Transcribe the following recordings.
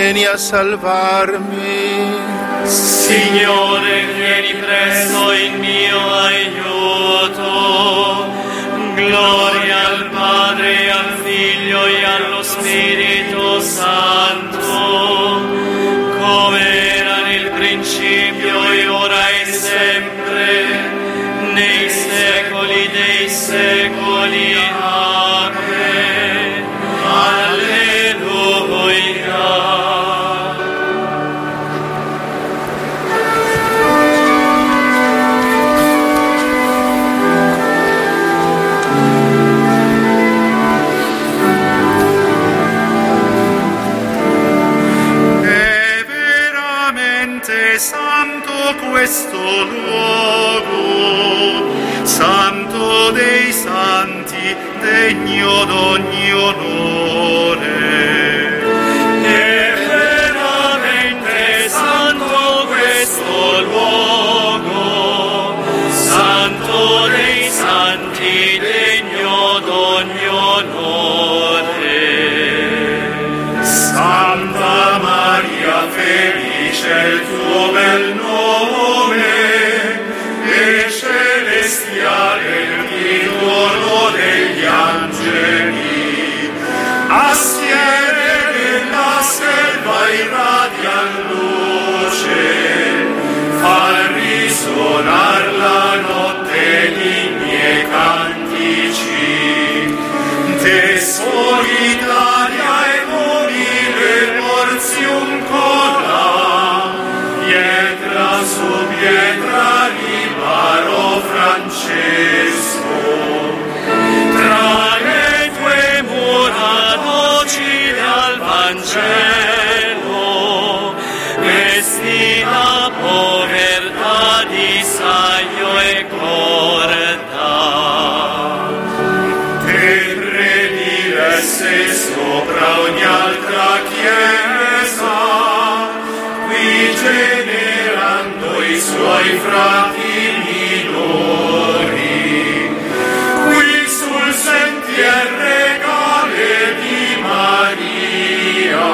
vieni a salvarmi. Signore, vieni presto in mio aiuto. Gloria al Padre, al Figlio e allo Spirito Santo, come era nel principio e ora e sempre, nei secoli dei secoli. Amen. Alleluia. Santo questo luogo, santo dei santi, degno d'ogni onore. È veramente santo questo luogo, santo dei santi, degno d'ogni onore. Santa Maria, felice il tuo bel nome, e celestiale il ritorno degli angeli. Assieme nella selva irradia luce, fa risuonar la notte gli miei cantici. Te solitaria e nobile porzium cola, pietra su pietra riparo Francesco. Tra le tue mura docile al Vangelo, vesti la povertà di saio e corda. Te predilesse sopra ogni altra chiesa, qui generando i suoi frati minori, qui sul sentier regale di Maria,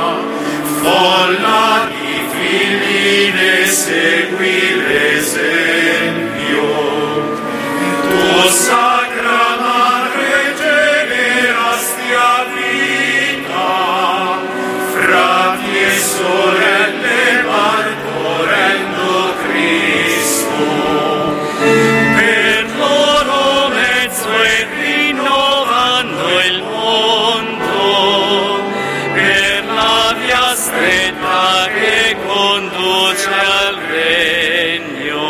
folla di figli ne segui l'esempio. Tu sacra Madre generasti a vita frati e sorelle partorendo Cristo. Per loro mezzo e rinnovando il mondo, per la via stretta che conduce al regno.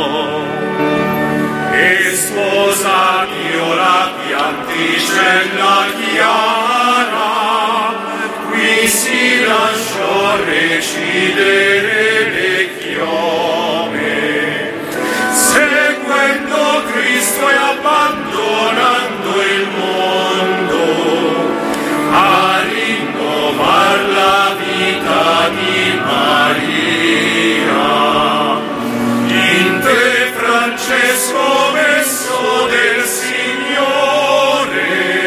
E sposati ora pianticella chiara, qui si lasciò recidere le chiome, seguendo Cristo e abbandonando il mondo, a rinnovar la vita di Maria. In te, Francesco, messo del Signore,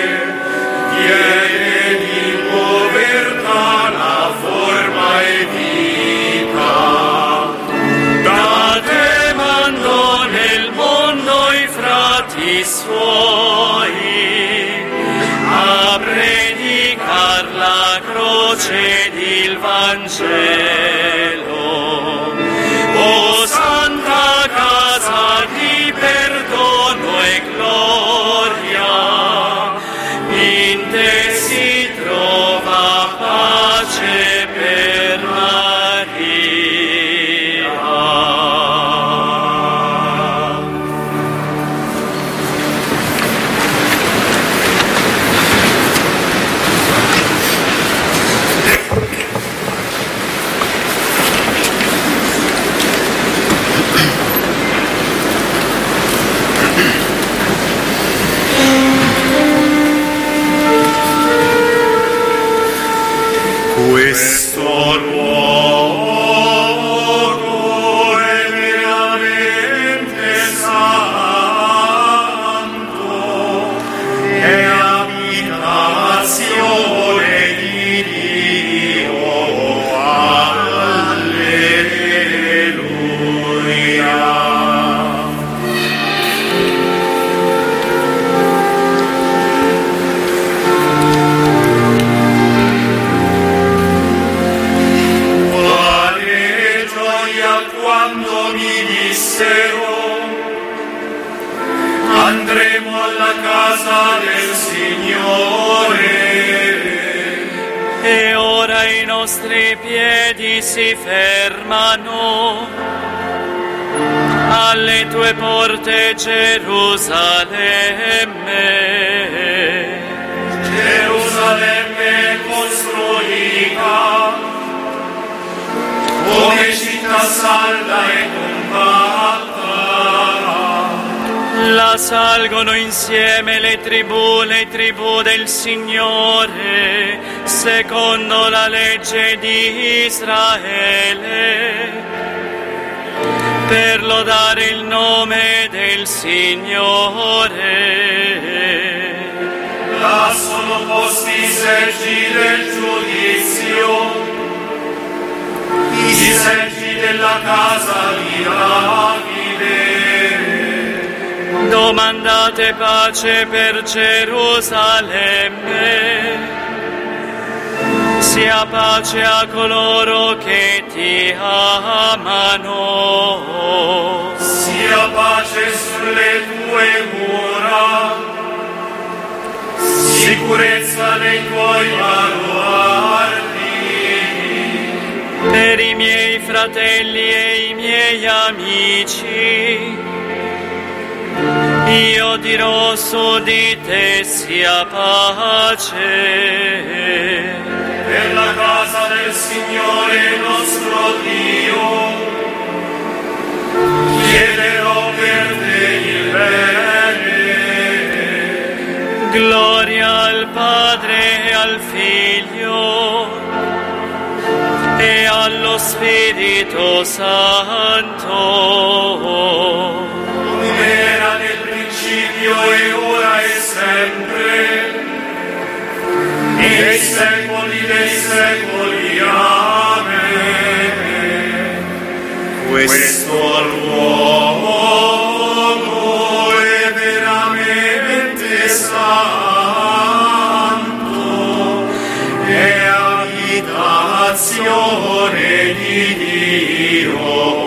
viene di povertà la forma e vita. Da te mandò nel mondo i frati suoi, a predicar la croce ed il Vangelo. O santa casa di perdono e gloria, in te si trova pace per Maria. Questo luogo è veramente santo, è abitazione di Dio. E ora i nostri piedi si fermano alle tue porte, Gerusalemme. Gerusalemme costruita come città salda e compatta. La salgono insieme le tribù del Signore, secondo la legge di Israele, per lodare il nome del Signore. Là sono posti i seggi del giudizio, i seggi della casa di Davide. Domandate pace per Gerusalemme, sia pace a coloro che ti amano. Sia pace sulle tue mura, sicurezza nei tuoi baluardi. Per i miei fratelli e i miei amici, io dirò su di te sia pace. Per la casa del Signore nostro Dio chiederò per te il bene. Gloria al Padre e al Figlio e allo Spirito Santo, come era nel principio e ora e sempre, nei secoli dei secoli. Amen. Questo luogo è veramente santo, è abitazione di Dio.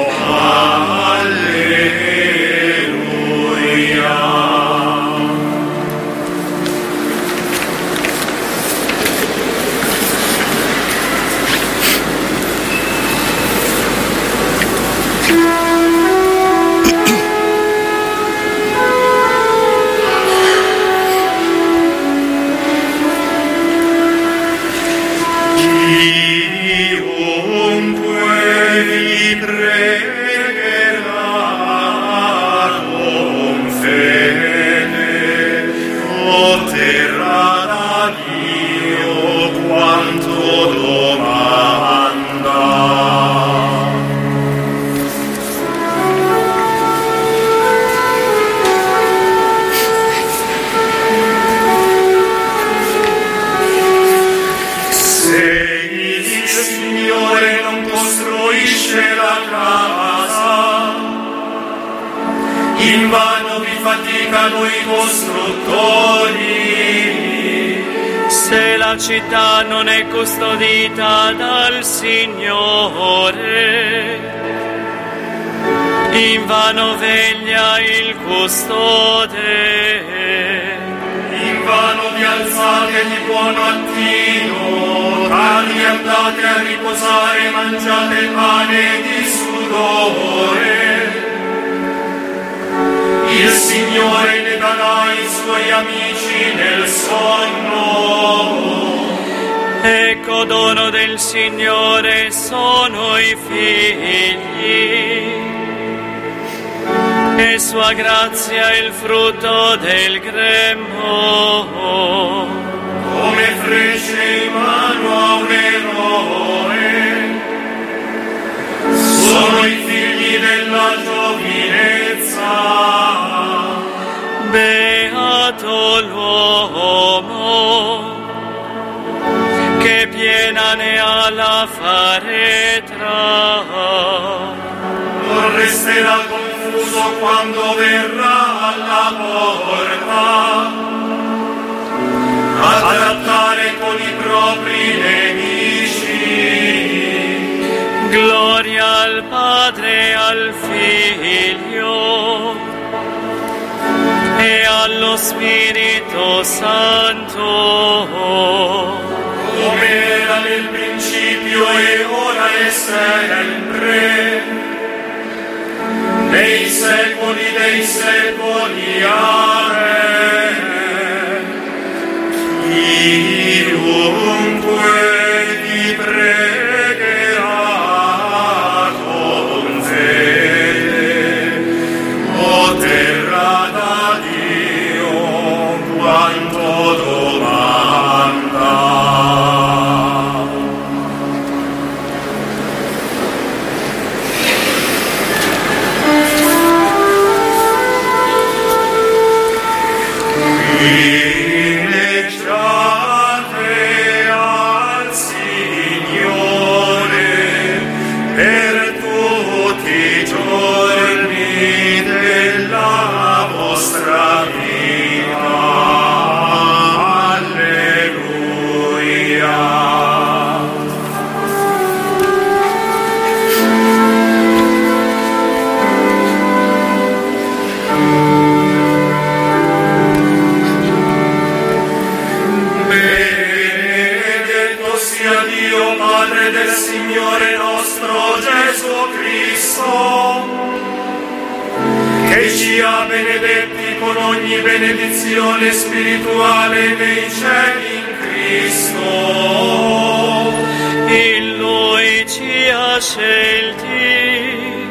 Faticano i costruttori. Se la città non è custodita dal Signore, invano veglia il custode. Invano vi alzate di buon mattino, tardi andate a riposare, mangiate pane di sudore. Il Signore ne darà ai suoi amici nel sonno. Ecco, dono del Signore sono i figli, e sua grazia è il frutto del grembo. Come frecce in mano a un eroe, sono i figli della giovinezza. Beato l'uomo che piena ne ha la faretra. Non resterà confuso quando verrà alla porta a trattare con i propri nemici. Gloria al Padre e al Figlio e allo Spirito Santo, come nel principio e ora e sempre, nei secoli dei secoli. Amen. Chiunque ti pregherà con fede otterrà da Dio quanto domanda. Signore nostro Gesù Cristo, che ci ha benedetti con ogni benedizione spirituale nei cieli in Cristo. In Lui ci ha scelti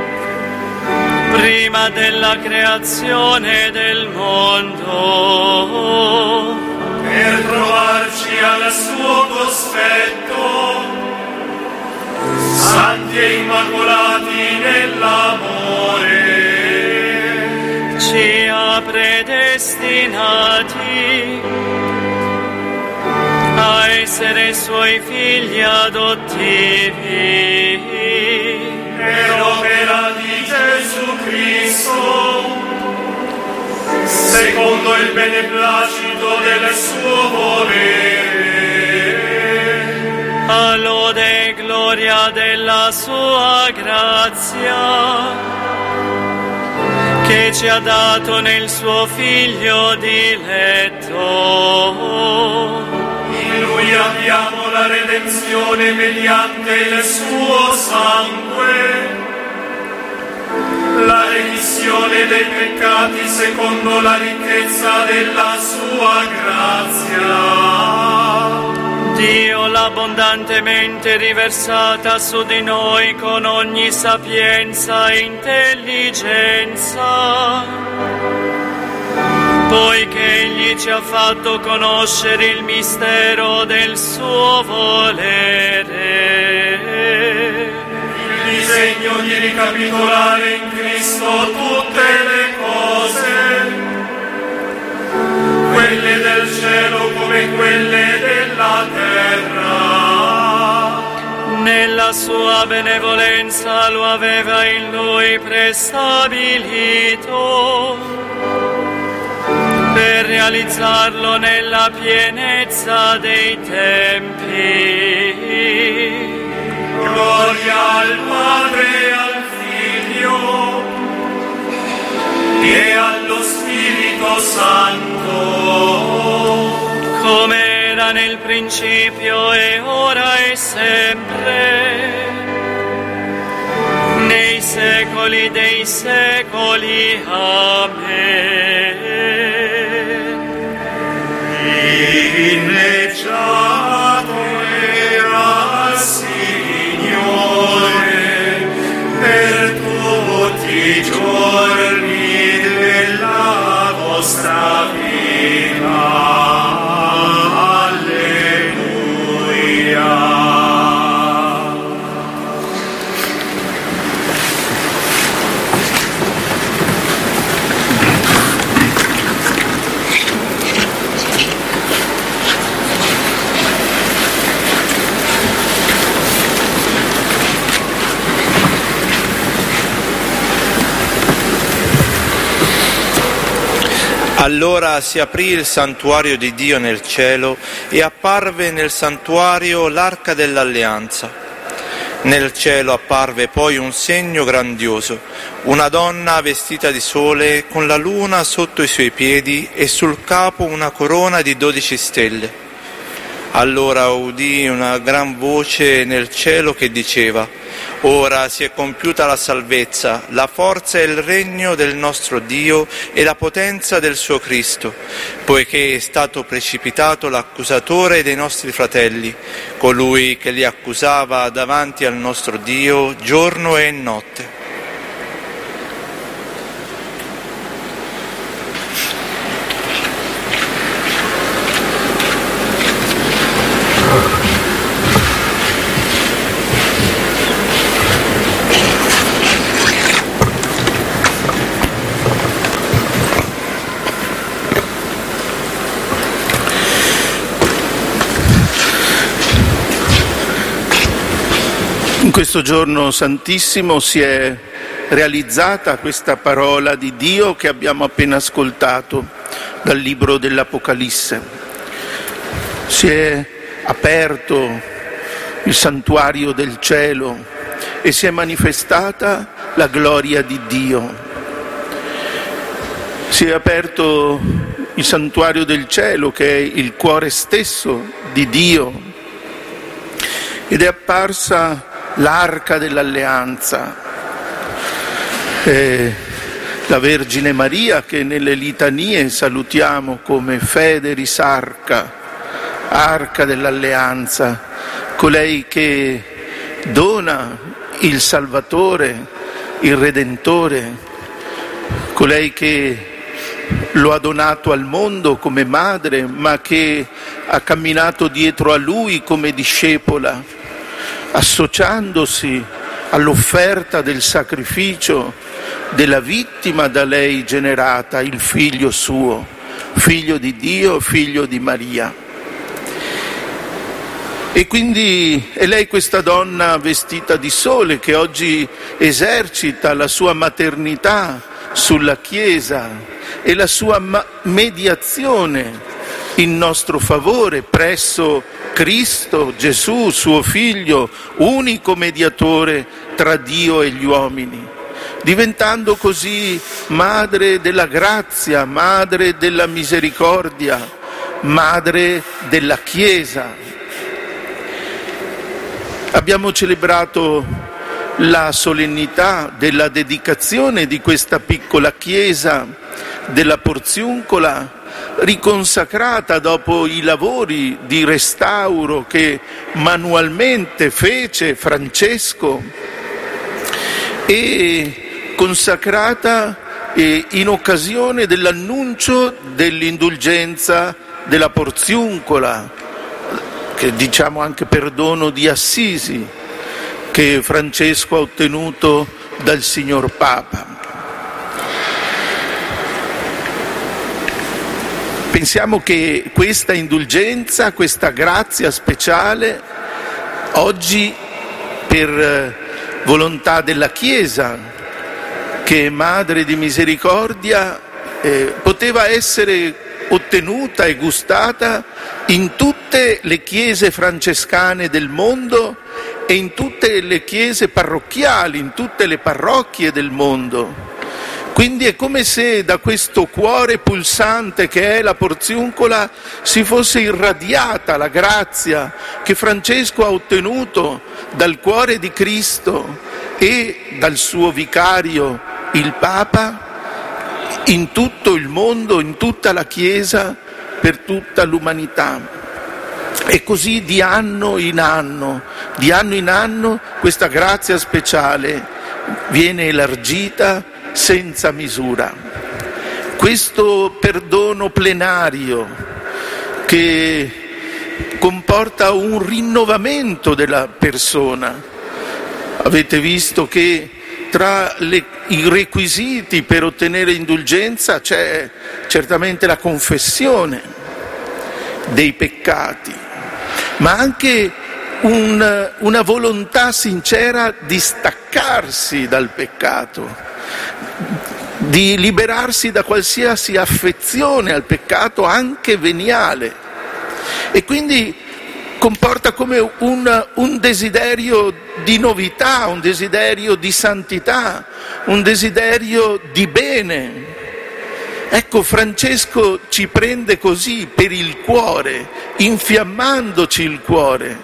prima della creazione del mondo, per trovarci al suo cospetto, santi e immacolati nell'amore. ci ha predestinati a essere Suoi figli adottivi. Per opera di Gesù Cristo, secondo il beneplacito del suo volere, a lode e gloria della Sua grazia, che ci ha dato nel Suo Figlio diletto. in Lui abbiamo la redenzione mediante il suo sangue, la remissione dei peccati secondo la ricchezza della sua grazia. Dio l'ha abbondantemente riversata su di noi con ogni sapienza e intelligenza, poiché Egli ci ha fatto conoscere il mistero del suo volere, Il disegno di ricapitolare in Cristo tutte le cose, quelle del cielo come quelle della terra. nella sua benevolenza lo aveva in Lui prestabilito, per realizzarlo nella pienezza dei tempi. Gloria al Padre e al Figlio e allo Spirito Santo, Come era nel principio e ora e sempre, nei secoli dei secoli. Amen. inneggiato era Signore per tutti i giorni della vostra vita. Allora si aprì il santuario di Dio nel cielo e apparve nel santuario l'arca dell'alleanza. Nel cielo apparve poi un segno grandioso, una donna vestita di sole con la luna sotto i suoi piedi e sul capo una corona di 12 stelle. Allora udì una gran voce nel cielo che diceva: ora si è compiuta la salvezza, la forza e il regno del nostro Dio e la potenza del suo Cristo, poiché è stato precipitato l'accusatore dei nostri fratelli, colui che li accusava davanti al nostro Dio giorno e notte. In questo giorno santissimo si è realizzata questa parola di Dio che abbiamo appena ascoltato dal libro dell'Apocalisse. Si è aperto il santuario del cielo e si è manifestata la gloria di Dio. Si è aperto il santuario del cielo, che è il cuore stesso di Dio, ed è apparsa l'arca dell'alleanza, la Vergine Maria, che nelle litanie salutiamo come Federis Arca, arca dell'alleanza, colei che dona il Salvatore, il Redentore, colei che lo ha donato al mondo come madre, ma che ha camminato dietro a lui come discepola, associandosi all'offerta del sacrificio della vittima da lei generata, il figlio suo, figlio di Dio, figlio di Maria. E quindi è lei, questa donna vestita di sole, che oggi esercita la sua maternità sulla Chiesa e la sua mediazione in nostro favore presso Cristo Gesù, suo Figlio, unico mediatore tra Dio e gli uomini, diventando così madre della grazia, madre della misericordia, madre della Chiesa. Abbiamo celebrato la solennità della dedicazione di questa piccola chiesa della Porziuncola, riconsacrata dopo i lavori di restauro che manualmente fece Francesco, e consacrata in occasione dell'annuncio dell'indulgenza della Porziuncola, che diciamo anche perdono di Assisi, che Francesco ha ottenuto dal signor Papa. Pensiamo che questa indulgenza, questa grazia speciale, oggi per volontà della Chiesa, che è Madre di Misericordia, poteva essere ottenuta e gustata in tutte le chiese francescane del mondo e in tutte le chiese parrocchiali, in tutte le parrocchie del mondo. Quindi è come se da questo cuore pulsante che è la Porziuncola si fosse irradiata la grazia che Francesco ha ottenuto dal cuore di Cristo e dal suo vicario, il Papa, in tutto il mondo, in tutta la Chiesa, per tutta l'umanità. E così di anno in anno, questa grazia speciale viene elargita senza misura. Questo perdono plenario che comporta un rinnovamento della persona. Avete visto che tra i requisiti per ottenere indulgenza c'è certamente la confessione dei peccati, ma anche una volontà sincera di staccarsi dal peccato, di liberarsi da qualsiasi affezione al peccato, anche veniale, e quindi comporta come un desiderio di novità, un desiderio di santità, un desiderio di bene. Ecco, Francesco ci prende così per il cuore, infiammandoci il cuore.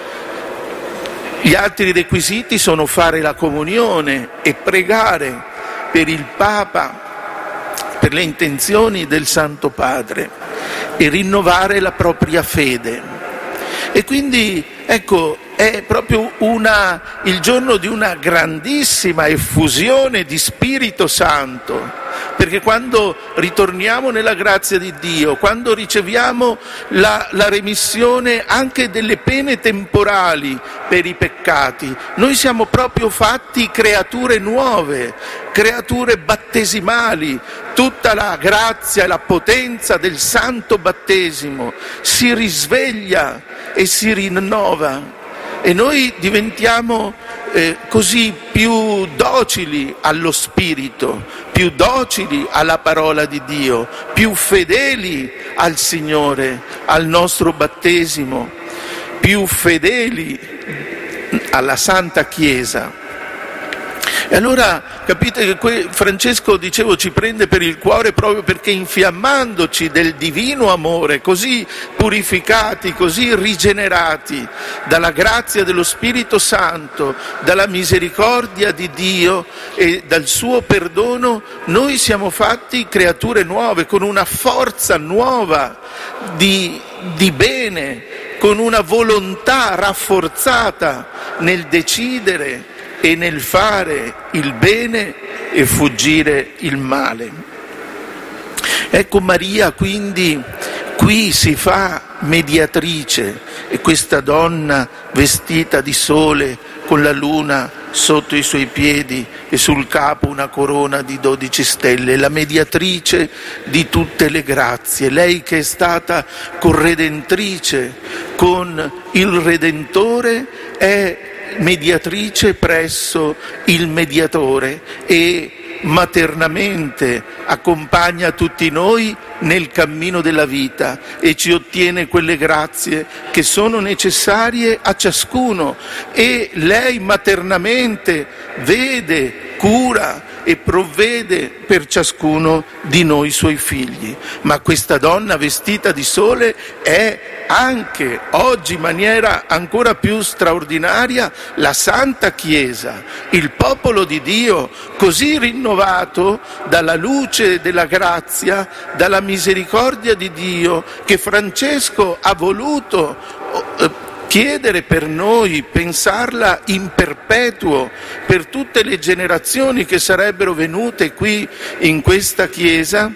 Gli altri requisiti sono fare la comunione e pregare per il Papa, per le intenzioni del Santo Padre e rinnovare la propria fede. E quindi, ecco, è proprio il giorno di una grandissima effusione di Spirito Santo, perché quando ritorniamo nella grazia di Dio, quando riceviamo la remissione anche delle pene temporali per i peccati, noi siamo proprio fatti creature nuove, creature battesimali. Tutta la grazia e la potenza del santo battesimo si risveglia e si rinnova. E noi diventiamo così più docili allo Spirito, più docili alla parola di Dio, più fedeli al Signore, al nostro battesimo, più fedeli alla Santa Chiesa. E allora capite che Francesco, dicevo, ci prende per il cuore proprio perché infiammandoci del divino amore, così purificati, così rigenerati dalla grazia dello Spirito Santo, dalla misericordia di Dio e dal suo perdono, noi siamo fatti creature nuove, con una forza nuova di bene, con una volontà rafforzata nel decidere e nel fare il bene e fuggire il male. Ecco, Maria quindi qui si fa mediatrice, e questa donna vestita di sole con la luna sotto i suoi piedi e sul capo una corona di 12 stelle, la mediatrice di tutte le grazie, lei che è stata corredentrice con il Redentore, è mediatrice presso il mediatore e maternamente accompagna tutti noi nel cammino della vita e ci ottiene quelle grazie che sono necessarie a ciascuno, e lei maternamente vede, cura e provvede per ciascuno di noi suoi figli. Ma questa donna vestita di sole è anche oggi in maniera ancora più straordinaria la Santa Chiesa, il popolo di Dio così rinnovato dalla luce della grazia, dalla misericordia di Dio, che Francesco ha voluto chiedere per noi, pensarla in perpetuo per tutte le generazioni che sarebbero venute qui in questa Chiesa,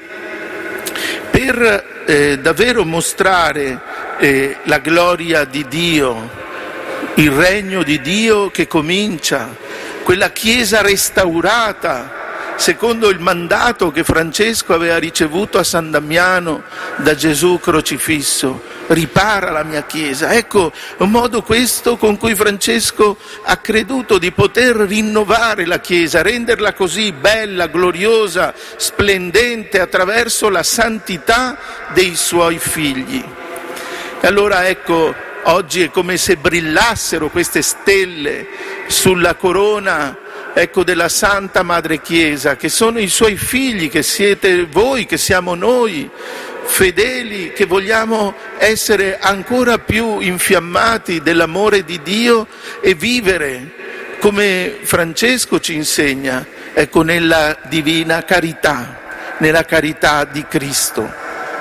per davvero mostrare la gloria di Dio, il regno di Dio che comincia, quella Chiesa restaurata secondo il mandato che Francesco aveva ricevuto a San Damiano da Gesù crocifisso: ripara la mia Chiesa. Ecco un modo questo con cui Francesco ha creduto di poter rinnovare la Chiesa, renderla così bella, gloriosa, splendente attraverso la santità dei suoi figli. E allora ecco, oggi è come se brillassero queste stelle sulla corona, ecco, della Santa Madre Chiesa, che sono i suoi figli, che siete voi, che siamo noi, fedeli, che vogliamo essere ancora più infiammati dell'amore di Dio e vivere, come Francesco ci insegna, ecco, nella divina carità, nella carità di Cristo.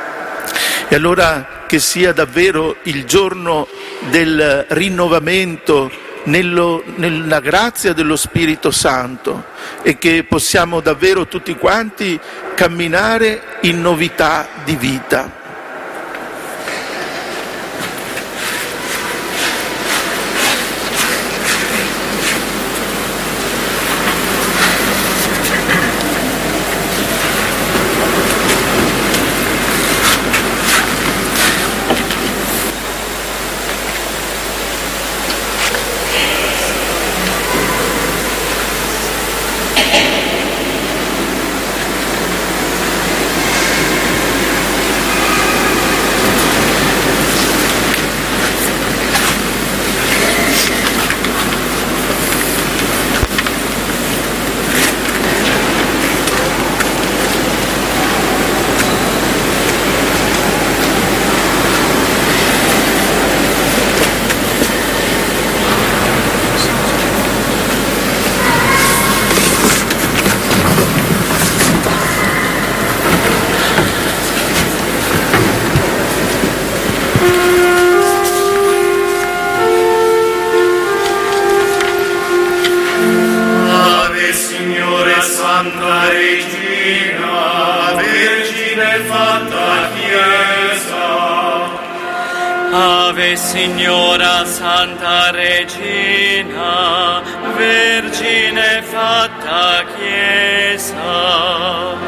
E allora che sia davvero il giorno del rinnovamento nella grazia dello Spirito Santo, e che possiamo davvero tutti quanti camminare in novità di vita. Signora Santa Regina, Vergine fatta Chiesa,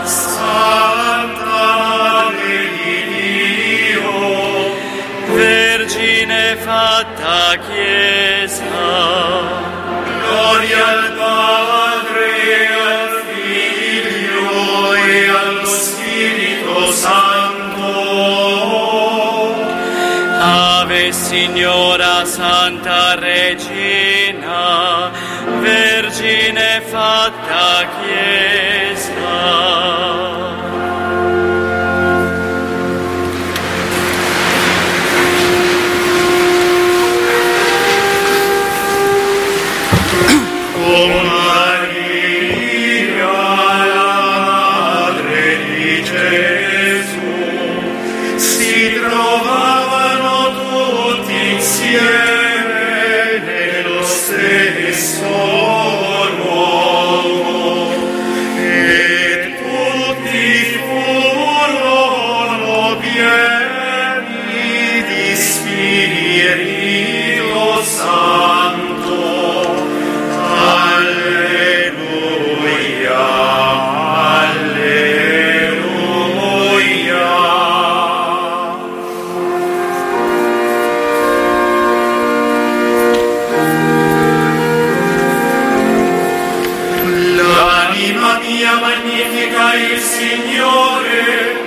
Santa di Dio, Vergine fatta Chiesa, gloria al Padre, al Figlio e allo Spirito Santo. Ave Signora Santa Regina, Vergine fatta Chiesa. O Maria, la Madre di Gesù, si trovavano tutti insieme nello stesso luogo e tutti furono pieni di Spirito Santo. Alleluia, alleluia. L'anima mia magnifica il Signore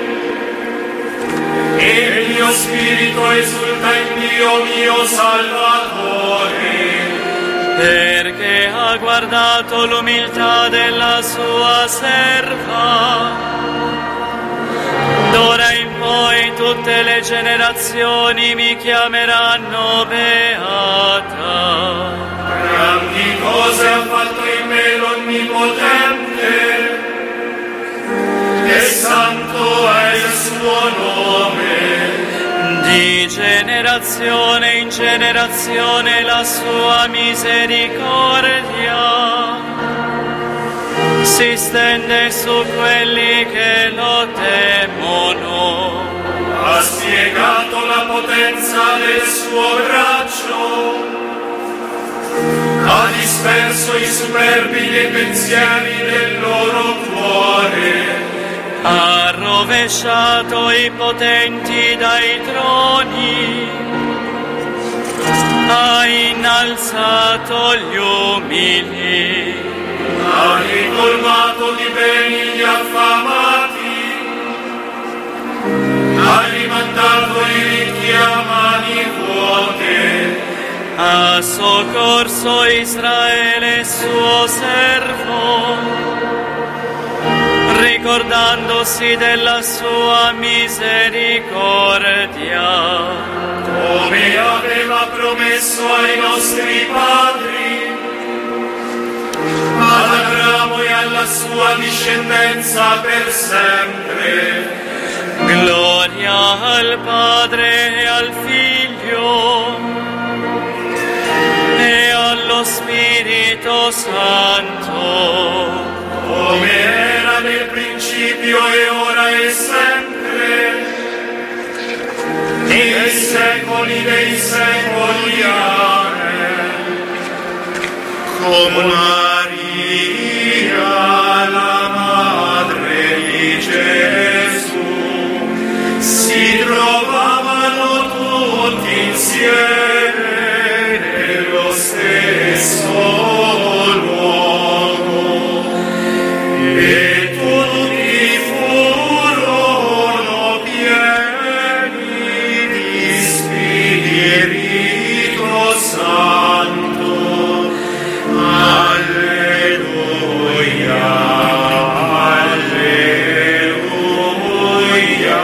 e il mio spirito esulta in Dio mio Salvatore, perché ha guardato l'umiltà della sua serva. D'ora in poi tutte le generazioni mi chiameranno beata. grandi cose ha fatto in me l'Onnipotente, e santo è il suo nome. Di generazione in generazione la sua misericordia si stende su quelli che lo temono. Ha spiegato la potenza del suo braccio, ha disperso i superbi dei pensieri del loro cuore. Ha rovesciato i potenti dai troni, ha innalzato gli umili, Ha ricolmato di beni gli affamati, ha rimandato i ricchi a mani vuote. ha soccorso Israele suo servo, ricordandosi della sua misericordia, Come aveva promesso ai nostri padri, ad Abramo e alla sua discendenza per sempre. gloria al Padre e al Figlio e allo Spirito Santo, Come era nel principio e ora e sempre, nei secoli dei secoli. Amen. Con Maria, la Madre di Gesù, si trovavano tutti insieme nello stesso luogo e tutti furono pieni di Spirito Santo. Alleluia, alleluia.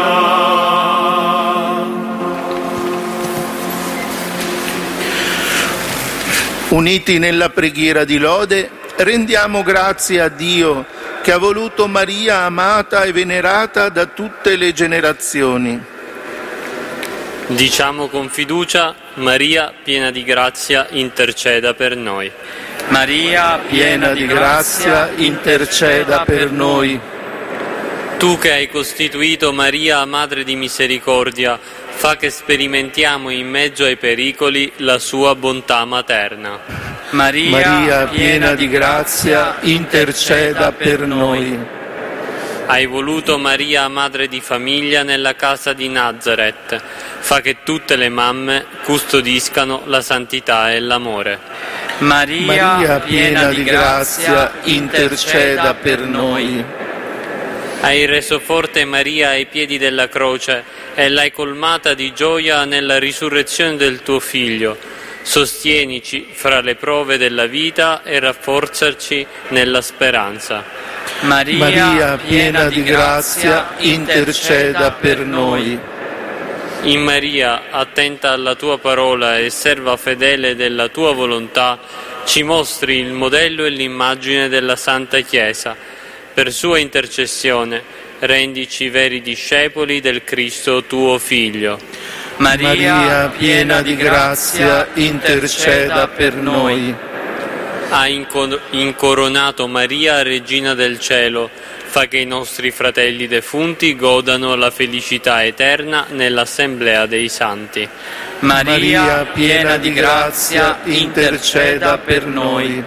Uniti nella preghiera di lode, rendiamo grazie a Dio che ha voluto Maria amata e venerata da tutte le generazioni. Diciamo con fiducia: Maria, piena di grazia, interceda per noi. Maria, Piena di grazia, interceda per noi. Tu che hai costituito Maria Madre di Misericordia, fa che sperimentiamo in mezzo ai pericoli la sua bontà materna. Maria, piena di grazia, interceda per noi. Hai voluto Maria, madre di famiglia, nella casa di Nazareth. Fa che tutte le mamme custodiscano la santità e l'amore. Maria, piena di grazia, interceda per noi. Hai reso forte Maria ai piedi della croce e l'hai colmata di gioia nella risurrezione del tuo Figlio. Sostienici fra le prove della vita e rafforzaci nella speranza. Maria, piena di grazia, interceda per noi. In Maria, attenta alla tua parola e serva fedele della tua volontà, ci mostri il modello e l'immagine della Santa Chiesa. Per sua intercessione, rendici veri discepoli del Cristo tuo Figlio. Maria, piena di grazia, interceda per noi. Ha incoronato Maria, Regina del Cielo, fa che i nostri fratelli defunti godano la felicità eterna nell'assemblea dei santi. Maria, piena di grazia, interceda per noi.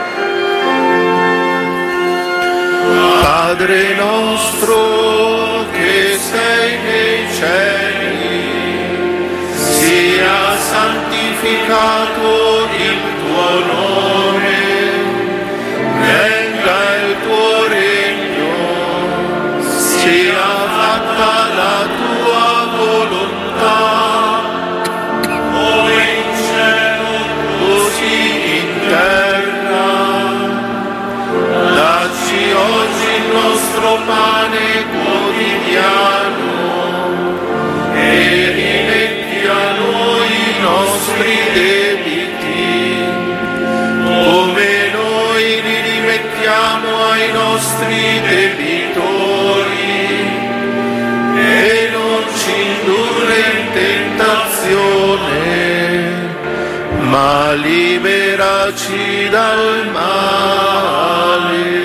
Padre nostro che sei nei cieli, sia santificato il tuo nome, venga il tuo regno, sia fatta la tua volontà, come in cielo così in terra. Dacci oggi il nostro pane quotidiano e rimetti a noi i nostri debiti, come noi li rimettiamo ai nostri debitori, e non ci indurre in tentazione, ma liberaci dal male.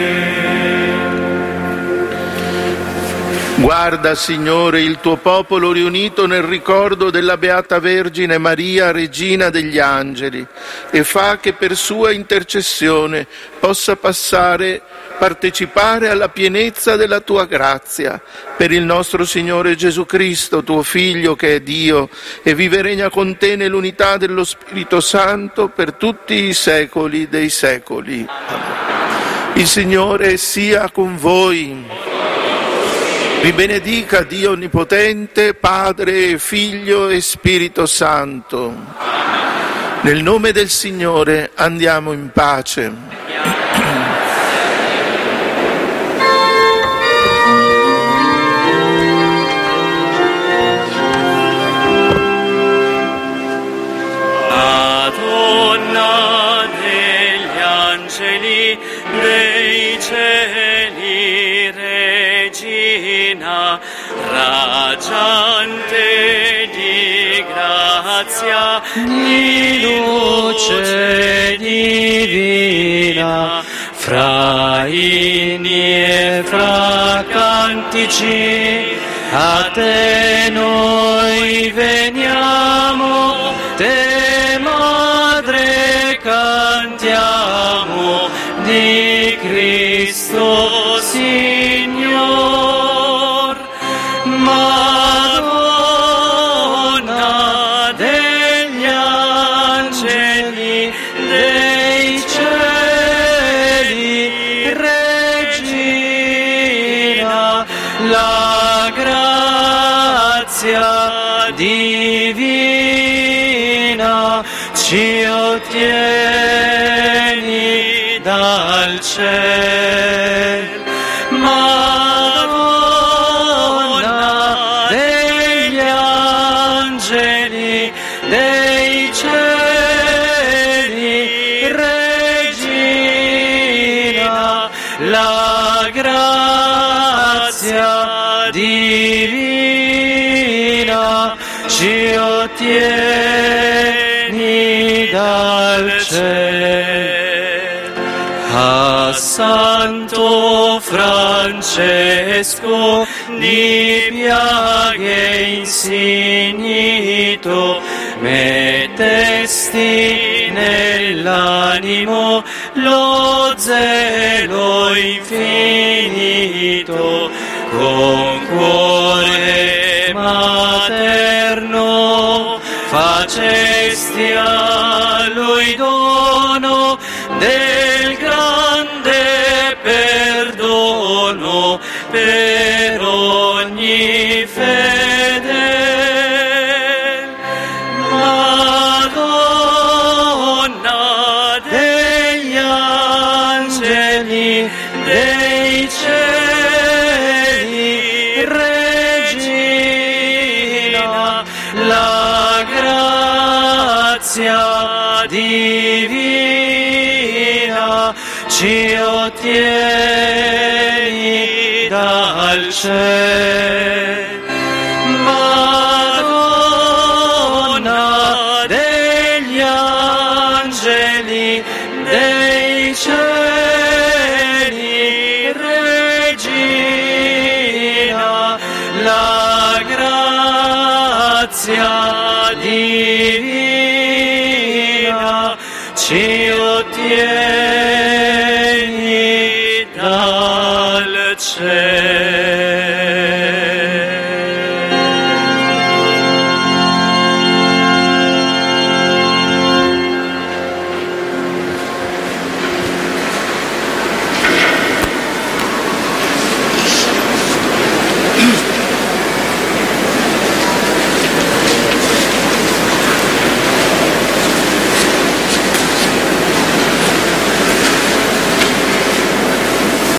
Guarda, Signore, il tuo popolo riunito nel ricordo della Beata Vergine Maria, Regina degli Angeli, e fa che per sua intercessione possa partecipare alla pienezza della tua grazia. Per il nostro Signore Gesù Cristo, tuo Figlio, che è Dio, e vive e regna con te nell'unità dello Spirito Santo per tutti i secoli dei secoli. Il Signore sia con voi. Vi benedica Dio Onnipotente, Padre, Figlio e Spirito Santo. Nel nome del Signore andiamo in pace. Madonna degli angeli, dei cieli, Regina, raggiante di grazia, di luce divina, fra inni e fra cantici, a te noi veniamo, te Madre cantiamo, di Cristo Signor. Madonna degli angeli, dei cieli, Regina, la grazia divina ci ottieni dal cielo. Madonna degli angeli, dei cieli, Regina, la grazia divina ci ottieni dal cielo. a Santo Francesco di piaghe insignito, mettesti nell'animo lo zelo infinito, con cuore materno facesti a lui dono del grande perdono per ogni fede. Madonna degli angeli, dei cieli, Regina, la grazia divina ci ottieni dal cielo. Madonna degli angeli, dei cieli, Regina, la grazia divina ci ottieni